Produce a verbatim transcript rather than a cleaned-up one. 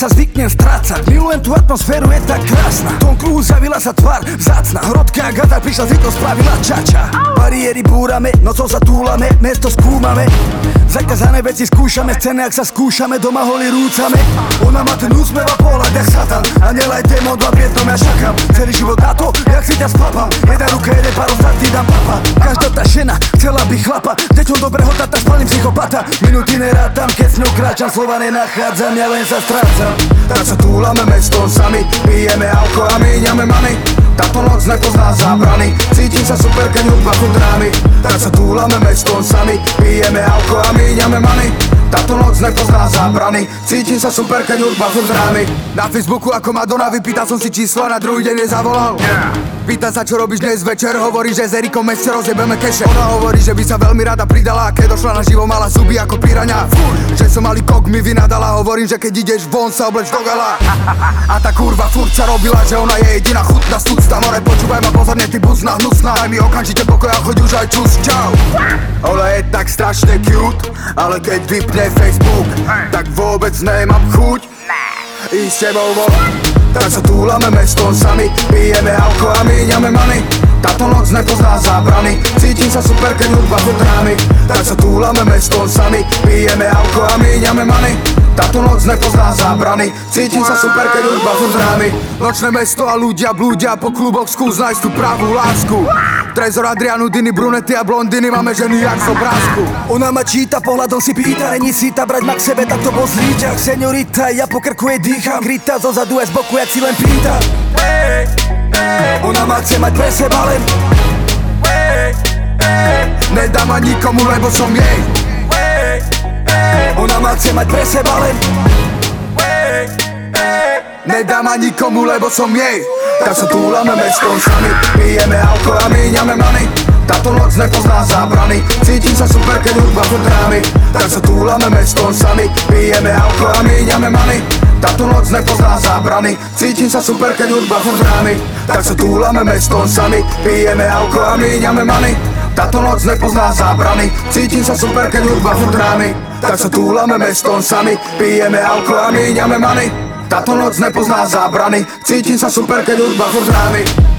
sa zvyknem strácať. Milujem tú atmosféru, je tak krásna. V tom kruhu zavila sa tvár vzácna. Hrodka a gada prišla zvykno, spravila čača. Bariéry búrame, nocou sa túlame, mesto skúmame. Zakazané veci skúšame, scény ak sa skúšame, doma holi rúcame. Ona má ten úsmev a pohľad jak satan. A nelaj démon, dva v jednom ja šakám. Celý život na to, jak si ťa spapám. Jedna ruka, jeden pár ostatný dám papa. Každá tá žena chcela by chlapa. Deťom dobrého tata, spalím psychopata. Minúty nerátam, keď s ňou kráčam. Slova nenachádzam, ja len sa strácam. Tak sa túlame mestom sami, pijeme alko a míňame mami. Táto noc nepozná zábrany, cítim sa super, keď hudba furt rámi. Tak sa túlame mestom sami, pijeme alko a míňame mami. Táto noc nepozná zábrany, cítim sa super, keď hudba furt rámi. Na Facebooku ako Madonna, vypýtal som si číslo, na druhý deň nezavolal. Pýta sa, čo robíš dnes večer, hovorí, že s Erikom meste rozjebeme keše. Ona hovorí, že by sa veľmi rada pridala, a keď došla na živo, mala zuby ako piraňa. Že som malý kok, mi vynadala, hovorím, že keď ideš von, sa obleč do gala. A tá kurva furt sa robila, že ona je jediná chutná stúcta. More, počúvaj ma pozorne, ty buzna hnusná. Daj mi okamžite pokoj a choď už aj čus, čau. Ona je tak strašne cute, ale keď vypne Facebook, tak vôbec nemám chuť ísť s tebou von. Tak sa túlame mestom sami, pijeme alko a míňame mami. Táto noc nepozná zábrany, cítim sa super, keď hudba furt rámi. Tak sa túlame mestom sami, pijeme alko a míňame mami. Táto noc nepozná zábrany, cítim sa super, keď hudba furt rámi. Nočné mesto a ľudia blúdia po kluboch, skús nájsť tú pravú lásku. Trezor, Adrianu, Diny, brunety a blondiny, máme ženy jak z obrázku. Ona ma číta, pohľadom si pýta, není si ta brať ma k sebe, tak to bol zlíťak. Seniorita, ja po krku jej dýcham, krytá zo zadu aj z boku, jak si len pýta. Ona ma chce mať pre seba len. Nedá ma nikomu, lebo som jej. Ona ma chce mať pre seba len. Nedá ma nikomu, lebo som jej. Tak sa túlame mestom sami, pijeme alko a míňame mami. Táto noc nepozná zábrany, cítim sa super, keď hudba furt rámi. Tak sa túlame mestom sami, pijeme alko a míňame mami. Táto noc nepozná zábrany, cítim sa super, keď hudba furt rámi. Tak sa túlame mestom sami, pijeme alko a míňame mami. Táto noc nepozná zábrany, cítim sa super, keď hudba furt rámi. Tak sa túlame mestom sami, pijeme alko a míňame mani. Táto noc nepozná zábrany, cítim sa super, keď hudba furt rámi.